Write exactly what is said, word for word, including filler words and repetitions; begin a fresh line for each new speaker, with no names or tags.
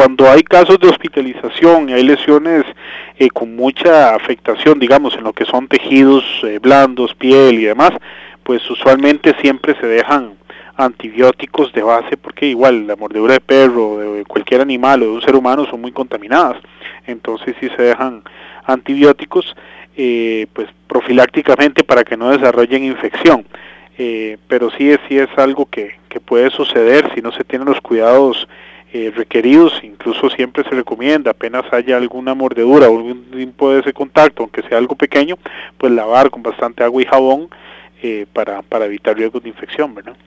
cuando hay casos de hospitalización y hay lesiones eh, con mucha afectación, digamos, en lo que son tejidos eh, blandos, piel y demás, pues usualmente siempre se dejan antibióticos de base, porque igual la mordedura de perro, de cualquier animal o de un ser humano son muy contaminadas, entonces sí se dejan antibióticos eh, pues profilácticamente para que no desarrollen infección. Eh, pero sí es, sí es algo que, que puede suceder si no se tienen los cuidados eh, requeridos. Incluso siempre se recomienda, apenas haya alguna mordedura o algún tipo de ese contacto, aunque sea algo pequeño, pues lavar con bastante agua y jabón eh, para, para evitar riesgos de infección, ¿verdad?